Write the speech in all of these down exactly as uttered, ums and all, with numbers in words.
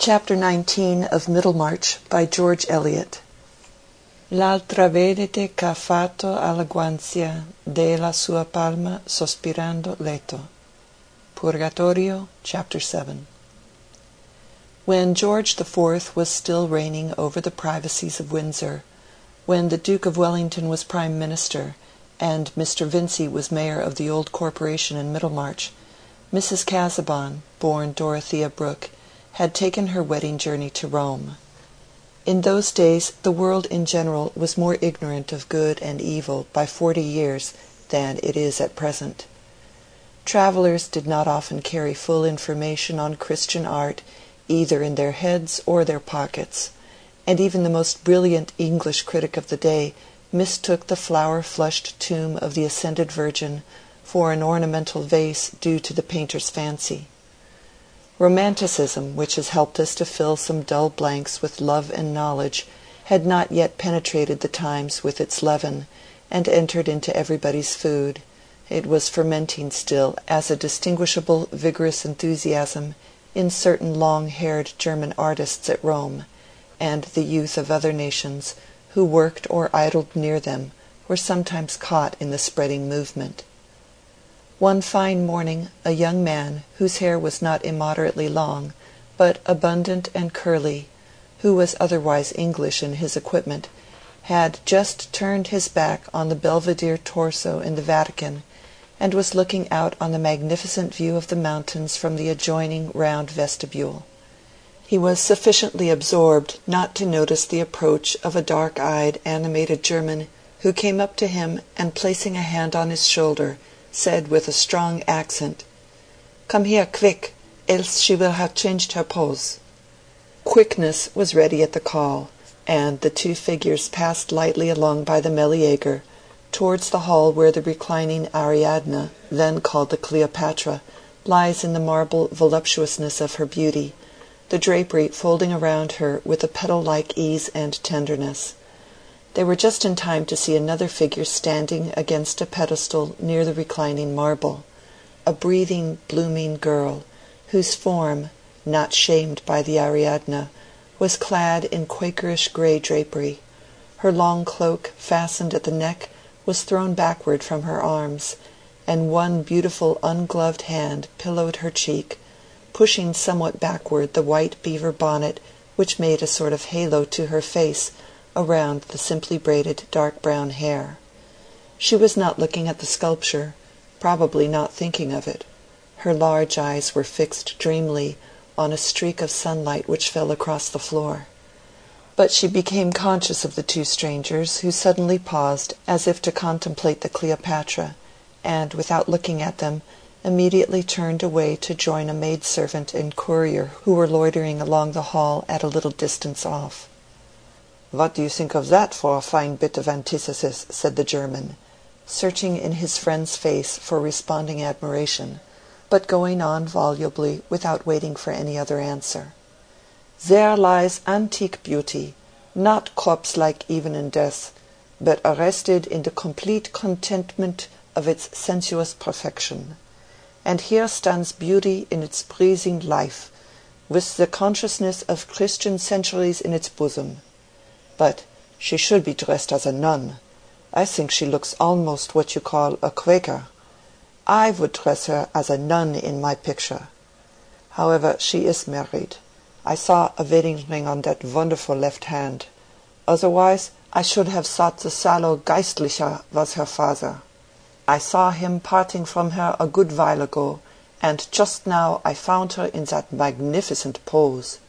Chapter nineteen of Middlemarch by George Eliot. L'altra vedete ch'ha fatto alla guancia della sua palma sospirando leto. Purgatorio, Chapter seven. When George the Fourth was still reigning over the privacies of Windsor, when the Duke of Wellington was Prime Minister, and Mister Vincy was Mayor of the old corporation in Middlemarch, Missus Casaubon, born Dorothea Brooke, had taken her wedding journey to Rome. In those days the world in general was more ignorant of good and evil by forty years than it is at present. Travelers did not often carry full information on Christian art either in their heads or their pockets, and even the most brilliant English critic of the day mistook the flower-flushed tomb of the Ascended Virgin for an ornamental vase due to the painter's fancy. Romanticism, which has helped us to fill some dull blanks with love and knowledge, had not yet penetrated the times with its leaven, and entered into everybody's food. It was fermenting still as a distinguishable, vigorous enthusiasm in certain long-haired German artists at Rome, and the youth of other nations, who worked or idled near them, were sometimes caught in the spreading movement. One fine morning a young man, whose hair was not immoderately long, but abundant and curly, who was otherwise English in his equipment, had just turned his back on the Belvedere torso in the Vatican, and was looking out on the magnificent view of the mountains from the adjoining round vestibule. He was sufficiently absorbed not to notice the approach of a dark-eyed, animated German, who came up to him and, placing a hand on his shoulder, said with a strong accent, "Come here, quick, else she will have changed her pose." Quickness was ready at the call, and the two figures passed lightly along by the Meleager, towards the hall where the reclining Ariadne, then called the Cleopatra, lies in the marble voluptuousness of her beauty, the drapery folding around her with a petal-like ease and tenderness. They were just in time to see another figure standing against a pedestal near the reclining marble, a breathing, blooming girl, whose form, not shamed by the Ariadne, was clad in Quakerish grey drapery. Her long cloak, fastened at the neck, was thrown backward from her arms, and one beautiful ungloved hand pillowed her cheek, pushing somewhat backward the white beaver bonnet which made a sort of halo to her face around the simply braided dark brown hair. She was not looking at the sculpture, probably not thinking of it. Her large eyes were fixed dreamily on a streak of sunlight which fell across the floor. But she became conscious of the two strangers, who suddenly paused as if to contemplate the Cleopatra, and, without looking at them, immediately turned away to join a maidservant and courier who were loitering along the hall at a little distance off. "What do you think of that for a fine bit of antithesis?" said the German, searching in his friend's face for responding admiration, but going on volubly without waiting for any other answer. "There lies antique beauty, not corpse-like even in death, but arrested in the complete contentment of its sensuous perfection. And here stands beauty in its breathing life, with the consciousness of Christian centuries in its bosom. But she should be dressed as a nun. I think she looks almost what you call a Quaker. I would dress her as a nun in my picture. However, she is married. I saw a wedding ring on that wonderful left hand. Otherwise, I should have thought the sallow Geistlicher was her father. I saw him parting from her a good while ago, and just now I found her in that magnificent pose.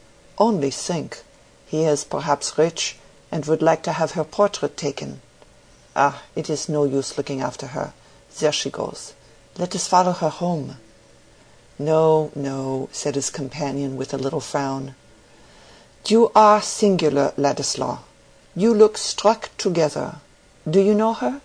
Only think! He is perhaps rich, and would like to have her portrait taken. Ah, it is no use looking after her. There she goes. Let us follow her home." "No, no," said his companion with a little frown. "You are singular, Ladislaw. You look struck together. Do you know her?"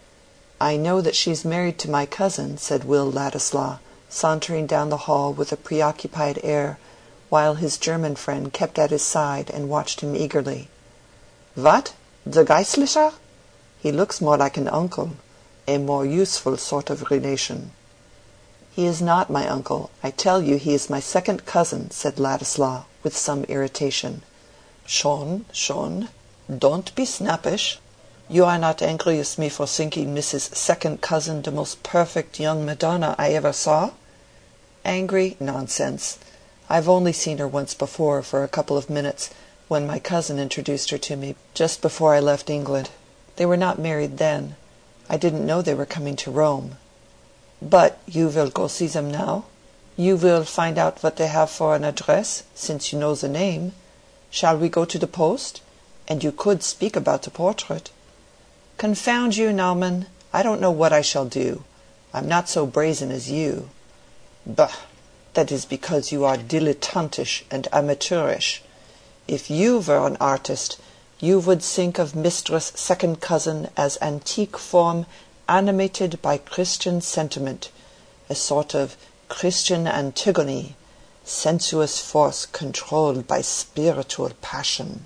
"I know that she is married to my cousin," said Will Ladislaw, sauntering down the hall with a preoccupied air, while his German friend kept at his side and watched him eagerly. "What? The Geistlicher? He looks more like an uncle, a more useful sort of relation." "He is not my uncle. I tell you he is my second cousin," said Ladislaw, with some irritation. "Schon, schon. Don't be snappish. You are not angry with me for thinking Missus Second Cousin the most perfect young Madonna I ever saw?" "Angry? Nonsense. I've only seen her once before, for a couple of minutes, when my cousin introduced her to me, just before I left England. They were not married then. I didn't know they were coming to Rome." "But you will go see them now? You will find out what they have for an address, since you know the name. Shall we go to the post? And you could speak about the portrait." "Confound you, Naumann. I don't know what I shall do. I'm not so brazen as you." "Bah! That is because you are dilettantish and amateurish. If you were an artist, you would think of Mistress Second Cousin as antique form animated by Christian sentiment, a sort of Christian Antigone, sensuous force controlled by spiritual passion."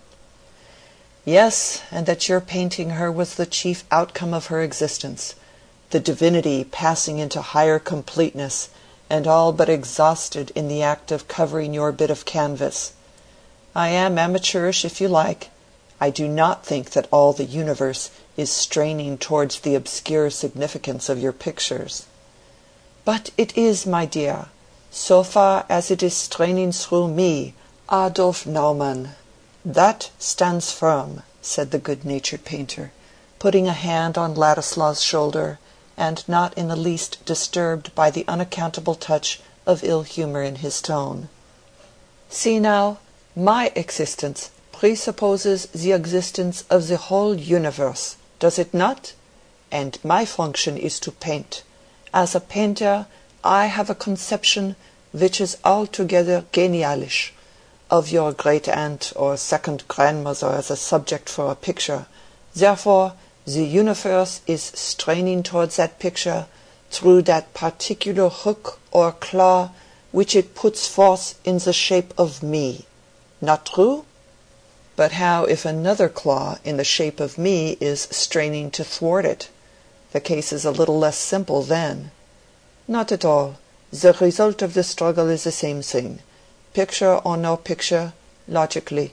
"Yes, and that your painting her was the chief outcome of her existence, the divinity passing into higher completeness, and all but exhausted in the act of covering your bit of canvas. I am amateurish if you like. I do not think that all the universe is straining towards the obscure significance of your pictures." "But it is, my dear, so far as it is straining through me, Adolph Naumann." "That stands firm," said the good-natured painter, putting a hand on Ladislaw's shoulder, and not in the least disturbed by the unaccountable touch of ill-humour in his tone. "See now, my existence presupposes the existence of the whole universe, does it not? And my function is to paint. As a painter, I have a conception which is altogether genialish, of your great-aunt or second-grandmother as a subject for a picture. Therefore, the universe is straining towards that picture through that particular hook or claw which it puts forth in the shape of me. Not true?" "But how if another claw in the shape of me is straining to thwart it? The case is a little less simple then." "Not at all. The result of the struggle is the same thing. Picture or no picture, logically."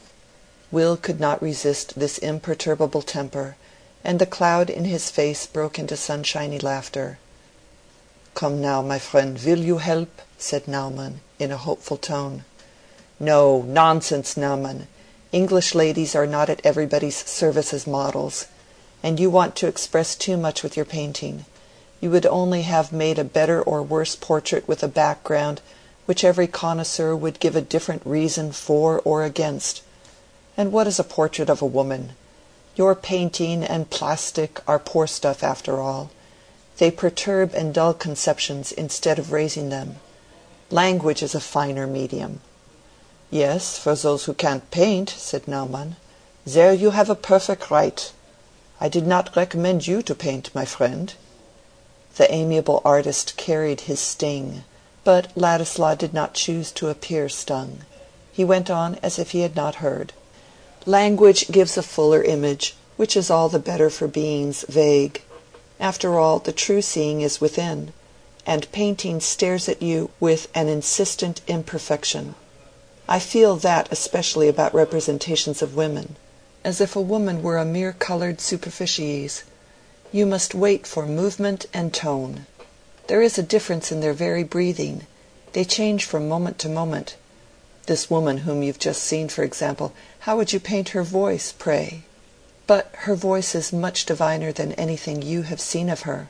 Will could not resist this imperturbable temper, and the cloud in his face broke into sunshiny laughter. "Come now, my friend, will you help?" said Naumann, in a hopeful tone. "No, nonsense, Naumann. English ladies are not at everybody's service as models, and you want to express too much with your painting. You would only have made a better or worse portrait with a background which every connoisseur would give a different reason for or against. And what is a portrait of a woman? Your painting and plastic are poor stuff after all. They perturb and dull conceptions instead of raising them. Language is a finer medium." "Yes, for those who can't paint," said Naumann. "There you have a perfect right. I did not recommend you to paint, my friend." The amiable artist carried his sting, but Ladislaw did not choose to appear stung. He went on as if he had not heard. "Language gives a fuller image, which is all the better for beings vague. After all, the true seeing is within, and painting stares at you with an insistent imperfection. I feel that especially about representations of women, as if a woman were a mere coloured superficies. You must wait for movement and tone. There is a difference in their very breathing. They change from moment to moment. This woman whom you've just seen, for example, how would you paint her voice, pray? But her voice is much diviner than anything you have seen of her."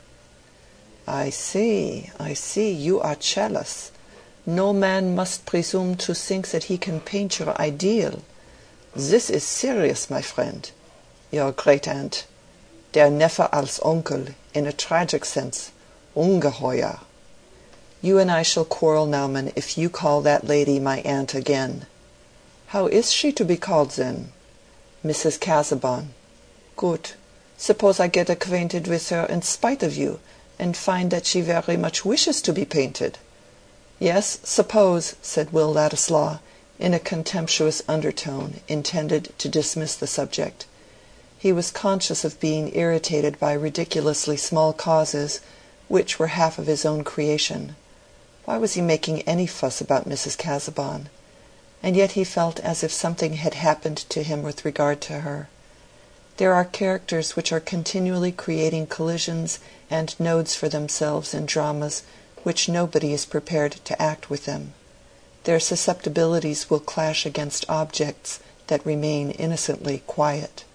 "I see, I see, you are jealous. No man must presume to think that he can paint your ideal. This is serious, my friend. Your great-aunt, der Neffe als Onkel, in a tragic sense, ungeheuer." "You and I shall quarrel, Naumann, if you call that lady my aunt again." "How is she to be called, then?" "Missus Casaubon." "Good. Suppose I get acquainted with her in spite of you, and find that she very much wishes to be painted?" "Yes, suppose," said Will Ladislaw, in a contemptuous undertone, intended to dismiss the subject. He was conscious of being irritated by ridiculously small causes, which were half of his own creation. Why was he making any fuss about Missus Casaubon? and yet he felt as if something had happened to him with regard to her. There are characters which are continually creating collisions and nodes for themselves in dramas which nobody is prepared to act with them. Their susceptibilities will clash against objects that remain innocently quiet.